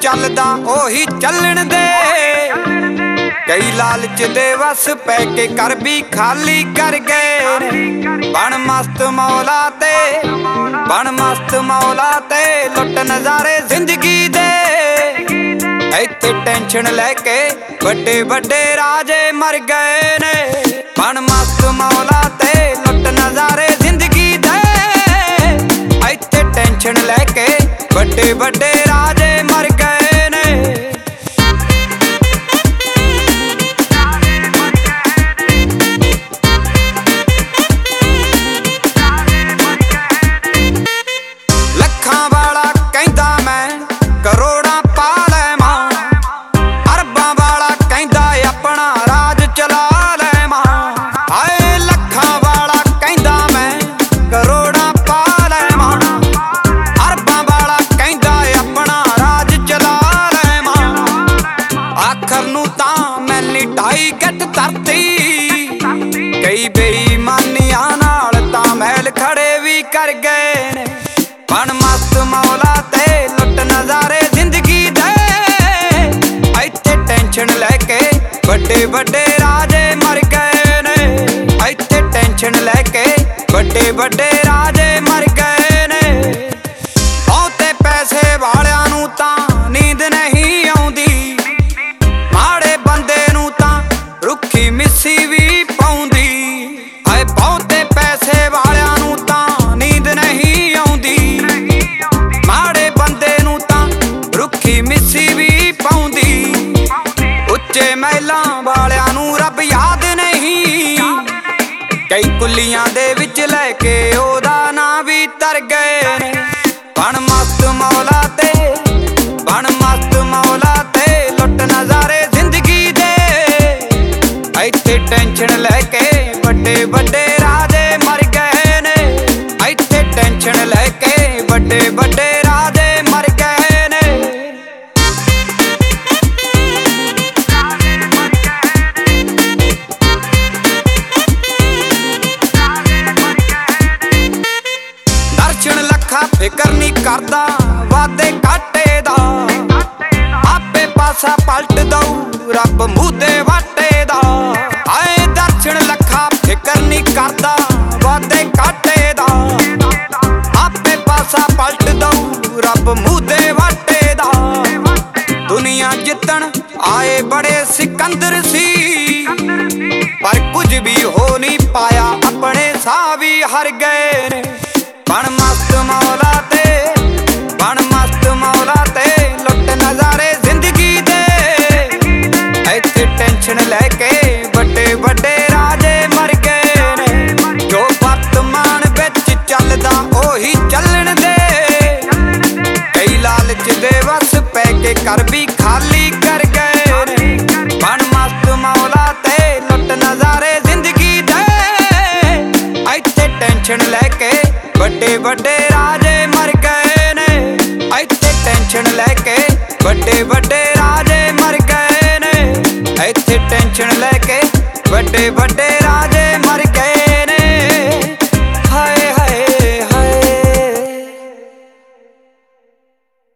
ਚੱਲਦਾ ਉਹੀ ਚੱਲਣ ਦੇ। ਕਈ ਲਾਲਚ ਦੇ ਵਸ ਪੈ ਕੇ ਕਰ ਵੀ ਖਾਲੀ ਕਰ ਗਏ ਨੇ। ਬਣ ਮਸਤ ਮੌਲਾ ਤੇ ਬਣ ਮਸਤ ਮੌਲਾ ਤੇ ਲੁੱਟ ਨਜ਼ਾਰੇ ਜ਼ਿੰਦਗੀ ਦੇ। ਇੱਥੇ ਟੈਨਸ਼ਨ ਲੈ ਕੇ ਵੱਡੇ ਵੱਡੇ ਰਾਜੇ ਮਰ ਗਏ ਨੇ। ਬਣ ਮਸਤ ਮੌਲਾ ਤੇ ਲੁੱਟ ਨਜ਼ਾਰੇ ਜ਼ਿੰਦਗੀ ਦੇ। ਇੱਥੇ ਟੈਨਸ਼ਨ ਲੈ ਕੇ ਵੱਡੇ ਵੱਡੇ ਰਾਜੇ ਮਰ ਗਏ ਨੇ। ਲੱਖਾਂ ਵਾਲਾ ਕਹਿੰਦਾ ਮੈਂ ਕਰੋੜਾਂ ਪਾ ਲੈਵਾਂ। ਅਰਬਾਂ ਵਾਲਾ ਕਹਿੰਦਾ ਆਪਣਾ ਰਾਜ ਚਲਾ ਲੈਵਾਂ। ਹਾਏ ਲੱਖਾਂ ਵਾਲਾ ਕਹਿੰਦਾ ਮੈਂ ਕਰੋੜਾਂ ਪਾ ਲੈਵਾਂ। ਅਰਬਾਂ ਵਾਲਾ ਕਹਿੰਦਾ ਆਪਣਾ ਰਾਜ ਚਲਾ ਲੈਵਾਂ। ਆਖਰ ਨੂੰ ਤਾਂ ਮੈਂ ਲਿਟਾਈ ਗੱਟ ਧਰਤੀ। ਕਈ ਬੇਈਮਾਨੀਆਂ ਨਾਲ ਤਾਂ ਮਹਿਲ ਖੜੇ ਵੀ ਕਰ ਗਏ ਨੇ। ਬਣ ਮਸਤ ਮੌਲਾ ਤੇ ਲੁੱਟ ਨਜ਼ਾਰੇ ਜ਼ਿੰਦਗੀ ਦੇ। ਇੱਥੇ ਟੈਨਸ਼ਨ ਲੈ ਕੇ ਵੱਡੇ ਵੱਡੇ ਰਾਜੇ ਮਰ ਗਏ ਨੇ। ਇੱਥੇ ਟੈਨਸ਼ਨ ਲੈ ਕੇ ਵੱਡੇ ਵੱਡੇ ਰਾਜੇ ਮਰ ਗਏ ਨੇ। ਬਹੁਤੇ ਪੈਸੇ ਵਾਲਿਆਂ ਨੂੰ ਤਾਂ ਨੀਂਦ ਨਹੀਂ ਆਉਂਦੀ। ਮਾੜੇ ਬੰਦੇ ਨੂੰ ਤਾਂ ਰੁੱਖੀ ਮਿੱਸੀ ਵੀ ਪਾਉਂਦੀ। ਹਾਏ ਬਹੁਤੇ ਪੈਸੇ ਵਾਲਿਆਂ ਨੂੰ ਤਾਂ ਨੀਂਦ ਨਹੀਂ ਆਉਂਦੀ। ਮਾੜੇ ਬੰਦੇ ਨੂੰ ਤਾਂ ਰੁੱਖੀ ਮਿੱਸੀ ਵੀ ਪਾਉਂਦੀ। ਉੱਚੇ ਮਹਿਲਾਂ ਵਾਲਿਆਂ ਨੂੰ ਰੱਬ ਯਾਦ ਨਹੀਂ। ਕਈ ਕੁੱਲੀਆਂ ਦੇ ਵਿੱਚ ਲੈ ਕੇ ਉਹਦਾ ਨਾਂ ਵੀ ਤਰ ਗਏ ਨੇ। ਬਣ ਮਸਤ ਮੌਲਾ ਤੇ ਬਣ ਮਸਤ ਮੌਲਾ ਤੇ ਲੁੱਟ ਨਜ਼ਾਰੇ ਜ਼ਿੰਦਗੀ ਦੇ। ਇੱਥੇ ਟੈਨਸ਼ਨ ਲੈ ਕੇ ਵੱਡੇ ਵੱਡੇ ਰਾਜੇ ਮਰ ਗਏ ਨੇ। ਇੱਥੇ ਟੈਨਸ਼ਨ ਲੈ ਕੇ ਵੱਡੇ ਵੱਡੇ ਰਾਜੇ ਮਰ ਗਏ ਨੇ। ਦਰਸ਼ਨ ਲੱਖਾਂ ਫਿਕਰ ਨਹੀਂ ਕਰਦਾ ਵਾਦੇ ਘਾਟੇ ਦਾ। ਆਪੇ ਪਾਸਾ ਪਲਟ ਦਊ ਰੱਬ ਮੂਧੇ ਵਾਟੇ ਦਾ। ਹਾਏ ਦਰਸ਼ਨ ਲੱਖਾਂ ਫਿਕਰ ਨਹੀਂ ਕਰਦਾ ਵਾਦੇ ਘਾਟੇ ਦਾ। ਆਪੇ ਪਾਸਾ ਪਲਟ ਦਊ ਰੱਬ ਮੂਧੇ ਵਾਟੇ ਦਾ। ਦੁਨੀਆ ਜਿੱਤਣ ਆਏ ਬੜੇ ਸਿਕੰਦਰ ਸੀ। ਪਰ ਕੁਝ ਵੀ ਹੋ ਨਹੀਂ ਪਾਇਆ ਆਪਣੇ ਸਾਹ ਵੀ ਹਰ ਗਏ ਨੇ। ਬਣ ਮਸਤ ਮੌਲਾ ਤੇ ਬਣ ਮਸਤ ਮੌਲਾ ਤੇ ਲੁੱਟ ਨਜ਼ਾਰੇ ਜ਼ਿੰਦਗੀ ਦੇ। ਇੱਥੇ ਟੈਨਸ਼ਨ ਲੈ ਕੇ ਵੱਡੇ ਵੱਡੇ ਰਾਜੇ ਮਰ ਗਏ ਨੇ। ਜੋ ਵਰਤਮਾਨ ਵਿੱਚ ਚੱਲਦਾ ਉਹੀ ਚੱਲਣ ਦੇ। ਕਈ ਲਾਲਚ ਦੇ ਵਸ ਪੈ ਕੇ ਕਰ ਵੀ ਖਾਲੀ ਕਰ ਗਏ ਨੇ। ਬਣ ਮਸਤ ਮੌਲਾ ਤੇ ਲੁੱਟ ਨਜ਼ਾਰੇ ਜ਼ਿੰਦਗੀ ਦੇ। ਇੱਥੇ ਟੈਨਸ਼ਨ ਲੈ ਕੇ ਵੱਡੇ ਵੱਡੇ ਰਾਜੇ ਮਰ ਗਏ ਨੇ। ਇੱਥੇ ਟੈਨਸ਼ਨ ਲੈ ਕੇ ਵੱਡੇ ਵੱਡੇ ਰਾਜੇ ਮਰ ਗਏ ਨੇ। ਇੱਥੇ ਟੈਨਸ਼ਨ ਲੈ ਕੇ ਵੱਡੇ ਵੱਡੇ ਰਾਜੇ